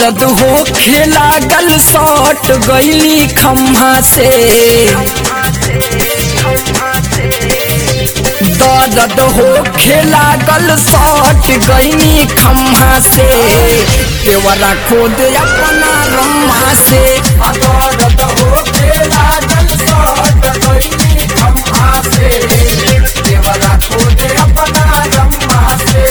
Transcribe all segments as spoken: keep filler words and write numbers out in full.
दर्द हो लागल सट गईली खम्हा से दर्द हो लागल सट गईली खम्हा से देवरा खोद अपना रम्मा से दर्द हो लागल सट गईली खम्हा से देवरा खोद अपना रम्मा से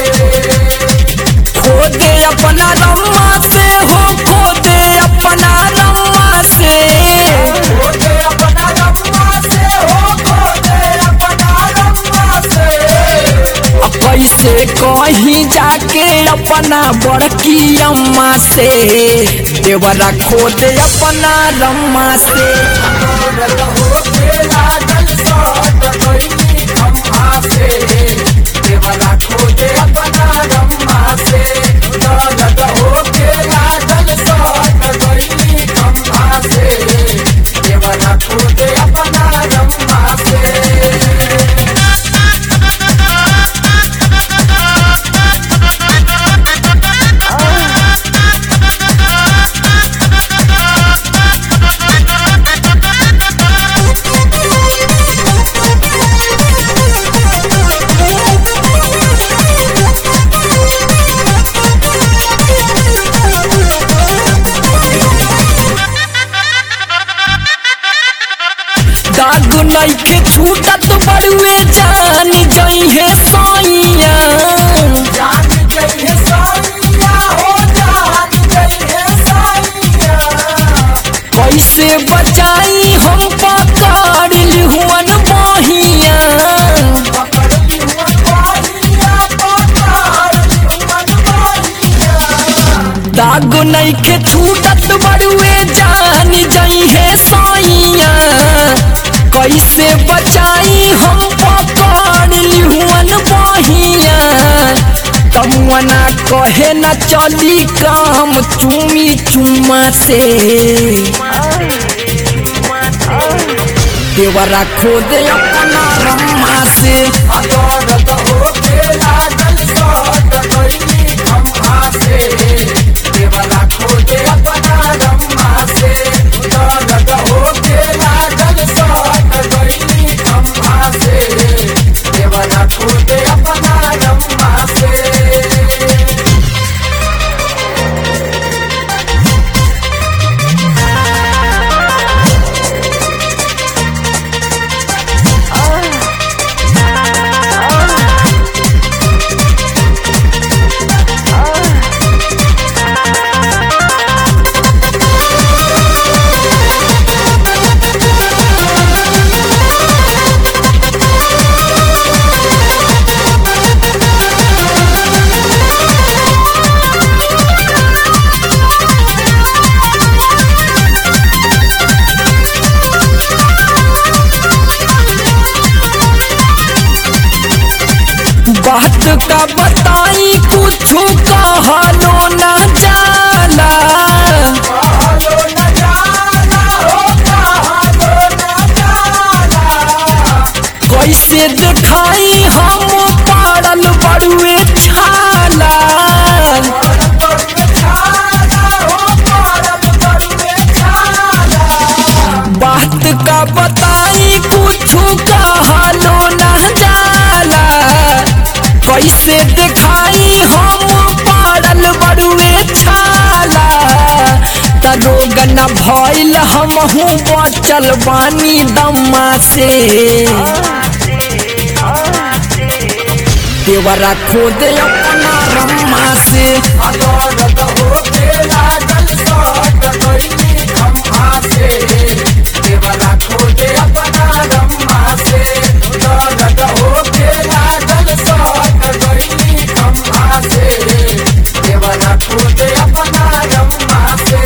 खोदे अपना रम्मा से हो खोदे अपना रम्मा से खोदे अपना रम्मा से हो खोदे अपना रम्मा से कैसे कहीं जाके अपना बड़की अम्मा से देवरा खोदे अपना रम्मा से देवरा खोदे अपना रम्मा से दर्द होके लागल सट गईली खम्हा से देवरा खोदे अपना रम्मा से दादू नइखे छूटत बड़ुए जान जइहे साइया जान जइहे साइया हो जान जइहे साइया कैसे बचाई हम पकड़ लिहुअन बहिया पकड़ लिहुअन बहिया पकड़ लिहुअन बहिया दादू नइखे छूटत बड़ुए जान जइहे साइया कैसे बचाई हम पकड़ लिहुअन बहिया तमुअना कहे न चली काम चुमी चुमा से देवरा खोदे अपना रम्मा से दर्द होके लागल सट गईली खम्हा से देवरा खोदे अपना रम्मा से दर्द होके लागल सट गईली खम्हा से देवरा खोदे अपना रम्मा से बात का बताई कुछ कहलो न जाला कहलो न जाला हो कहलो न जाला कैसे दिखाई हम पड़ल बड़ुए छाला बात का बताई कुछ कहलो न जाला कैसे दिखाई हम पड़ल बड़ुए छाला तरोग न भइल हमहू बचल बानी दम्मा से देवरा खोदे अपना रम्मा से दर्द होके लागल सट गईली खम्हा से देवरा खोदे अपना रम्मा से दर्द होके लागल सट गईली खम्हा से देवरा खोदे अपना रम्मा से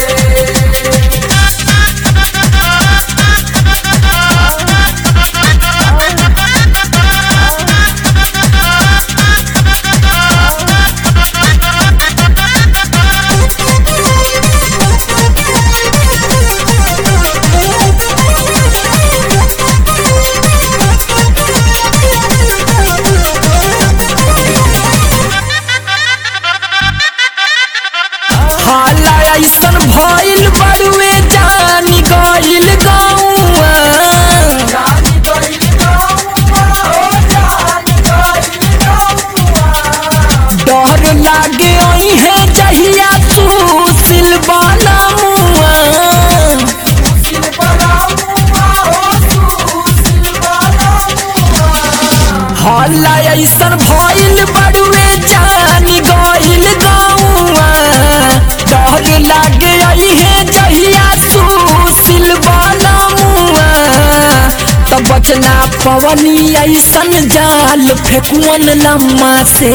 भइल बड़ुए जानी गइल गौआ डर लागे ओहे जहिया सुशील बनमुआ हल्ला ऐसन भइल बड़ुए जानी गइल गौआ डर लागे ओहे जहिया सुशील बनमुआ तब बचना पवनी ऐसन जाल फेकुअन लम्मा से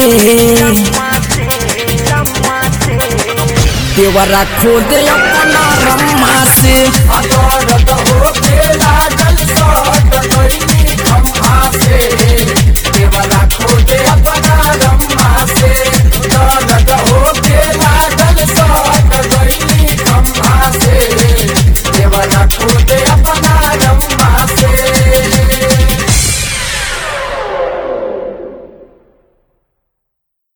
देवरा खोद अपना रम्मा से अदरद होके लागल सट गइली खम्हा से देवरा